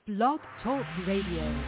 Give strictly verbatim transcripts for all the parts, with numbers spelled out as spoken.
Blog Talk Radio.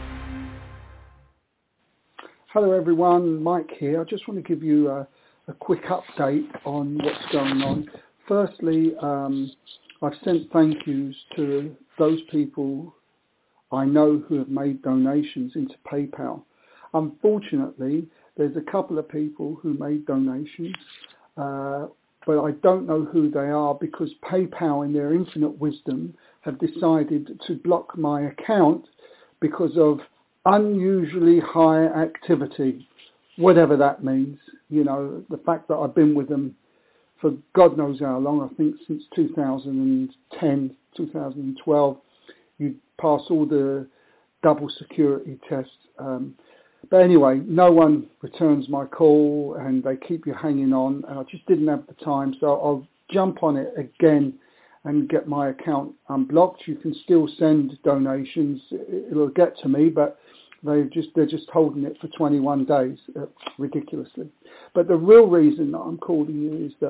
Hello everyone, Mike here. I just want to give you a, a quick update on what's going on. Firstly, um, I've sent thank yous to those people I know who have made donations into PayPal. Unfortunately, there's a couple of people who made donations, uh, but I don't know who they are because PayPal, in their infinite wisdom, have decided to block my account because of unusually high activity, whatever that means. You know, the fact that I've been with them for God knows how long, I think since two thousand ten, two thousand twelve, you pass all the double security tests. Um, but anyway, no one returns my call and they keep you hanging on, and I just didn't have the time, so I'll jump on it again and get my account unblocked. You can still send donations, it'll get to me, but they just they're just holding it for twenty-one days, uh, ridiculously. But the real reason that I'm calling you is that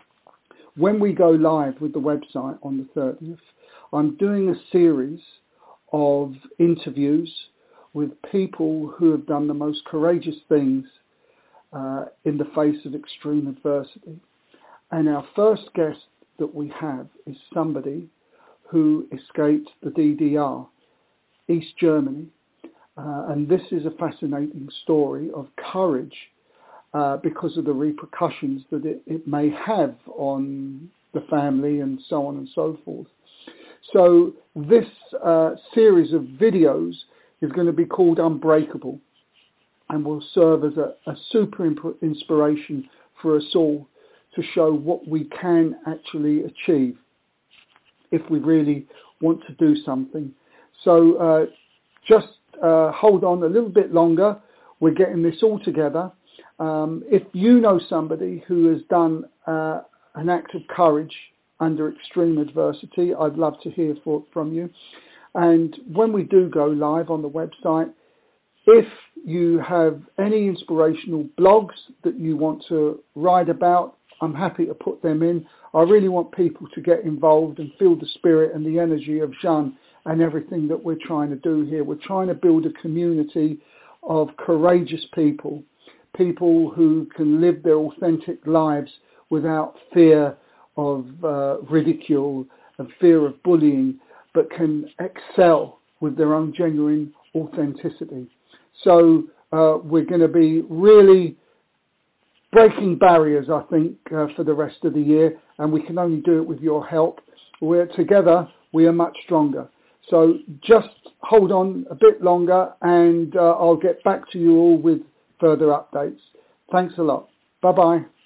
when we go live with the website on the thirtieth, I'm doing a series of interviews with people who have done the most courageous things uh, in the face of extreme adversity. And our first guest that we have is somebody who escaped the D D R, East Germany. Uh, and this is a fascinating story of courage uh, because of the repercussions that it, it may have on the family and so on and so forth. So this uh, series of videos is going to be called Unbreakable and will serve as a, a super imp- inspiration for us all to show what we can actually achieve if we really want to do something. So uh, just uh, hold on a little bit longer. We're getting this all together. Um, if you know somebody who has done uh, an act of courage under extreme adversity, I'd love to hear for, from you. And when we do go live on the website, if you have any inspirational blogs that you want to write about, I'm happy to put them in. I really want people to get involved and feel the spirit and the energy of Jeanne and everything that we're trying to do here. We're trying to build a community of courageous people, people who can live their authentic lives without fear of uh, ridicule and fear of bullying, but can excel with their own genuine authenticity. So uh, we're going to be really breaking barriers, I think, uh, for the rest of the year, and we can only do it with your help. We're together, we are much stronger. So just hold on a bit longer, and uh, I'll get back to you all with further updates. Thanks a lot. Bye-bye.